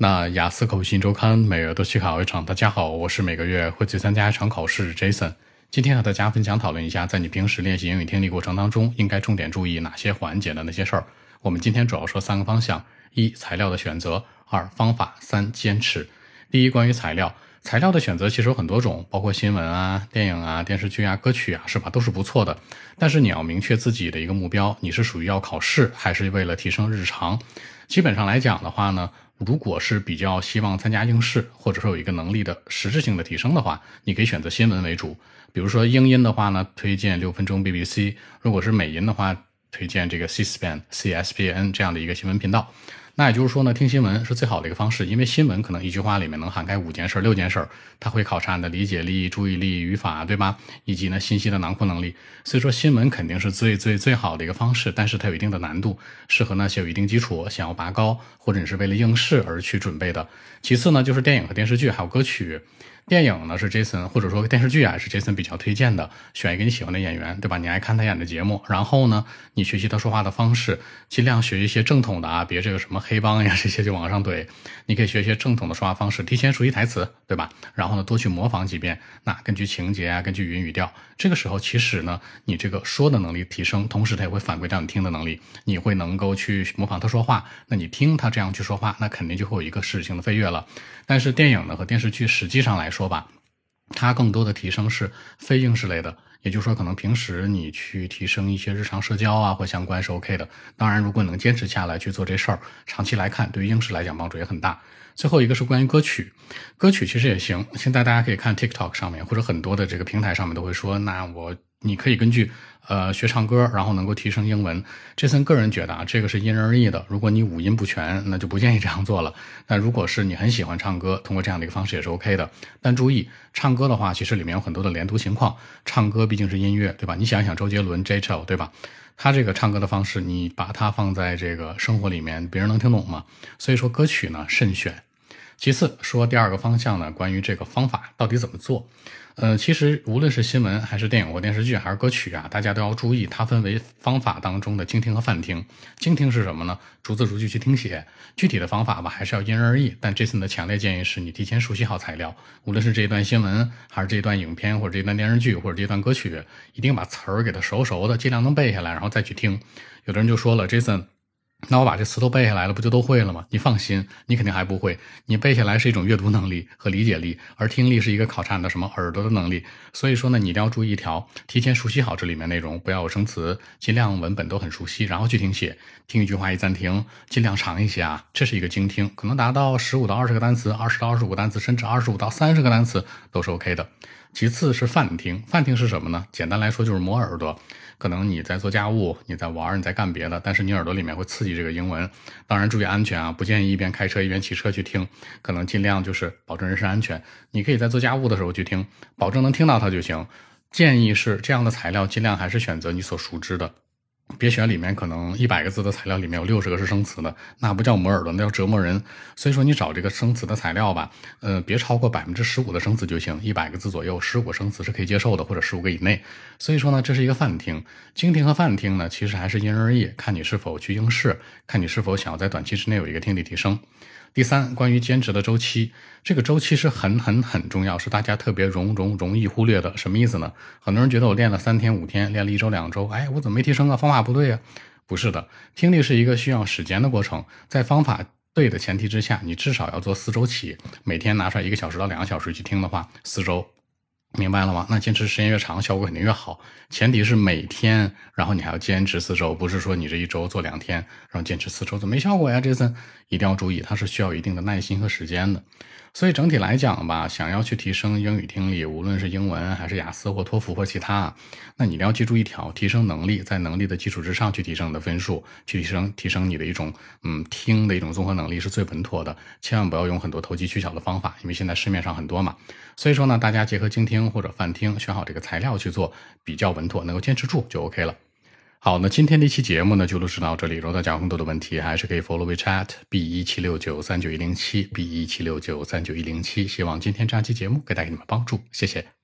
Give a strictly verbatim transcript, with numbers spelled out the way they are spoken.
那雅思口语新周刊每月都去考一场，大家好，我是每个月会去参加一场考试 Jason。今天和大家分享讨论一下，在你平时练习英语听力过程当中，应该重点注意哪些环节的那些事儿。我们今天主要说三个方向：一、材料的选择；二、方法；三、坚持。第一，关于材料。材料的选择其实有很多种，包括新闻啊、电影啊、电视剧啊、歌曲啊，是吧？都是不错的。但是你要明确自己的一个目标，你是属于要考试，还是为了提升日常？基本上来讲的话呢，如果是比较希望参加应试，或者说有一个能力的实质性的提升的话，你可以选择新闻为主。比如说英音的话呢，推荐六分钟 B B C； 如果是美音的话，推荐这个 C-SPAN C S P N 这样的一个新闻频道。那也就是说呢，听新闻是最好的一个方式，因为新闻可能一句话里面能涵盖五件事、六件事，它会考察你的理解力、注意力、语法，对吧？以及呢信息的囊括能力。所以说新闻肯定是最最最好的一个方式，但是它有一定的难度，适合那些有一定基础、想要拔高，或者你是为了应试而去准备的。其次呢，就是电影和电视剧还有歌曲。电影呢是 Jason， 或者说电视剧啊是 Jason 比较推荐的，选一个你喜欢的演员，对吧？你爱看他演的节目，然后呢，你学习他说话的方式，尽量学一些正统的啊，别这个什么黑帮呀这些就往上怼。你可以学一些正统的说话方式，提前熟悉台词，对吧？然后呢，多去模仿几遍。那根据情节啊，根据语音语调，这个时候其实呢，你这个说的能力提升，同时它也会反馈到你听的能力，你会能够去模仿他说话。那你听他这样去说话，那肯定就会有一个实质性的飞跃了。但是电影呢和电视剧实际上来说吧，它更多的提升是非应试类的，也就是说可能平时你去提升一些日常社交啊或相关是 OK 的。当然如果能坚持下来去做这事儿，长期来看对于应试来讲帮助也很大。最后一个是关于歌曲，歌曲其实也行，现在大家可以看 TikTok 上面或者很多的这个平台上面都会说，那我你可以根据呃学唱歌，然后能够提升英文。Jason 个人觉得啊，这个是因人而异的，如果你五音不全，那就不建议这样做了。但如果是你很喜欢唱歌，通过这样的一个方式也是 OK 的。但注意，唱歌的话其实里面有很多的连读情况，唱歌毕竟是音乐，对吧？你想一想周杰伦 J Chou， 对吧？他这个唱歌的方式，你把它放在这个生活里面，别人能听懂吗？所以说歌曲呢慎选。其次说第二个方向呢，关于这个方法到底怎么做。呃，其实无论是新闻还是电影或电视剧还是歌曲啊，大家都要注意它分为方法当中的精听和泛听。精听是什么呢？逐字逐句去听写，具体的方法吧还是要因人而异，但 Jason 的强烈建议是你提前熟悉好材料，无论是这一段新闻还是这一段影片或者这一段电视剧或者这一段歌曲，一定把词儿给它熟熟的，尽量能背下来然后再去听。有的人就说了 Jason，那我把这词都背下来了，不就都会了吗？你放心，你肯定还不会。你背下来是一种阅读能力和理解力，而听力是一个考察你的什么耳朵的能力。所以说呢，你一定要注意一条，提前熟悉好这里面内容，不要有生词，尽量文本都很熟悉，然后去听写。听一句话一暂停，尽量长一些啊，这是一个精听，可能达到十五到二十个单词，二十到二十五个单词，甚至二十五到三十个单词都是 OK 的。其次是泛听，泛听是什么呢？简单来说就是磨耳朵。可能你在做家务，你在玩，你在干别的，但是你耳朵里面会刺激这个英文。当然注意安全啊，不建议一边开车一边骑车去听，可能尽量就是保证人身安全。你可以在做家务的时候去听，保证能听到它就行。建议是这样的材料尽量还是选择你所熟知的，别选里面可能一百个字的材料里面有六十个是生词的，那不叫磨耳朵，那叫折磨人。所以说你找这个生词的材料吧，呃，别超过百分之十五的生词就行，一百个字左右，十五个生词是可以接受的，或者十五个以内。所以说呢，这是一个泛听。精听和泛听呢，其实还是因人而异，看你是否去应试，看你是否想要在短期之内有一个听力提升。第三，关于坚持的周期，这个周期是很很很重要，是大家特别容容容易忽略的。什么意思呢？很多人觉得我练了三天五天，练了一周两周，哎，我怎么没提升啊？方法不对啊？不是的，听力是一个需要时间的过程，在方法对的前提之下，你至少要做四周起，每天拿出来一个小时到两个小时去听的话，四周。明白了吗？那坚持时间越长，效果肯定越好。前提是每天，然后你还要坚持四周，不是说你这一周做两天，然后坚持四周怎么没效果呀？这次一定要注意，它是需要一定的耐心和时间的。所以整体来讲吧，想要去提升英语听力，无论是英文还是雅思或托福或其他，那你一定要记住一条，提升能力，在能力的基础之上去提升你的分数，去提升提升你的一种嗯听的一种综合能力是最稳妥的。千万不要用很多投机取巧的方法，因为现在市面上很多嘛。所以说呢，大家结合精听或者泛听，选好这个材料去做，比较稳妥，能够坚持住就 OK 了。好，那今天的一期节目呢就录制到这里，如果大家有更多的问题还是可以 follow WeChat B 一七六九三九一零七 B 一七六九三九一零七，希望今天这样期节目可以带给你们帮助，谢谢。